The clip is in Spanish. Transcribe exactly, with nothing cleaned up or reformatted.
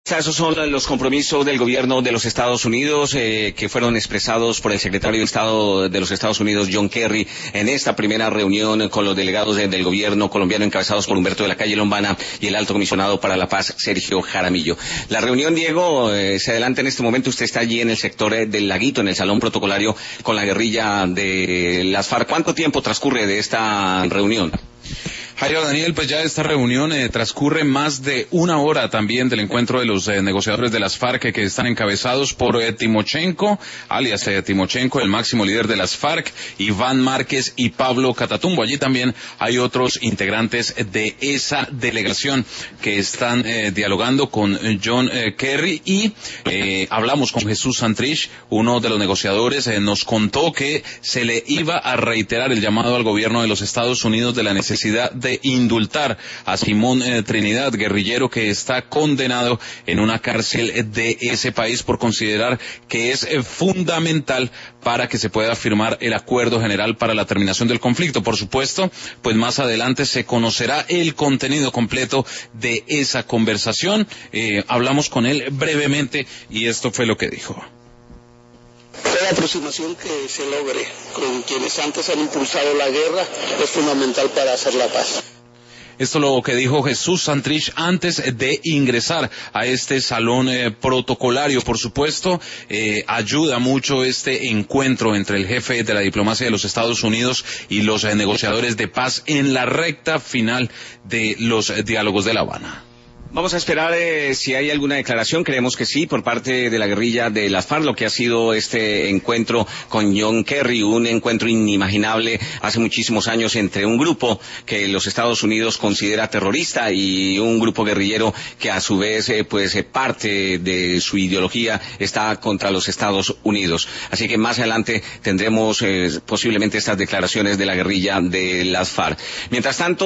Esos son los compromisos del gobierno de los Estados Unidos eh, que fueron expresados por el secretario de Estado de los Estados Unidos, John Kerry, en esta primera reunión con los delegados de, del gobierno colombiano encabezados por Humberto de la Calle Lombana y el alto comisionado para la paz, Sergio Jaramillo. La reunión, Diego, eh, se adelanta en este momento. Usted está allí en el sector eh, del Laguito, en el salón protocolario con la guerrilla de las FARC. ¿Cuánto tiempo transcurre de esta reunión? Jairo, Daniel, pues ya esta reunión eh, transcurre más de una hora también del encuentro de los eh, negociadores de las FARC eh, que están encabezados por eh, Timochenko, alias eh, Timochenko, el máximo líder de las FARC, Iván Márquez y Pablo Catatumbo. Allí también hay otros integrantes de esa delegación que están eh, dialogando con John eh, Kerry y eh, hablamos con Jesús Santrich, uno de los negociadores, eh, nos contó que se le iba a reiterar el llamado al gobierno de los Estados Unidos de la necesidad de de indultar a Simón eh, Trinidad, guerrillero que está condenado en una cárcel de ese país por considerar que es eh, fundamental para que se pueda firmar el acuerdo general para la terminación del conflicto. Por supuesto, pues más adelante se conocerá el contenido completo de esa conversación. Eh, hablamos con él brevemente y esto fue lo que dijo. Toda aproximación que se logre con quienes antes han impulsado la guerra es fundamental para hacer la paz. Esto es lo que dijo Jesús Santrich antes de ingresar a este salón eh, protocolario. Por supuesto, eh, ayuda mucho este encuentro entre el jefe de la diplomacia de los Estados Unidos y los eh, negociadores de paz en la recta final de los eh, diálogos de La Habana. Vamos a esperar eh, si hay alguna declaración. Creemos que sí, por parte de la guerrilla de las FARC, lo que ha sido este encuentro con John Kerry, un encuentro inimaginable hace muchísimos años entre un grupo que los Estados Unidos considera terrorista y un grupo guerrillero que a su vez eh, pues eh, parte de su ideología está contra los Estados Unidos. Así que más adelante tendremos eh, posiblemente estas declaraciones de la guerrilla de las FARC. Mientras tanto,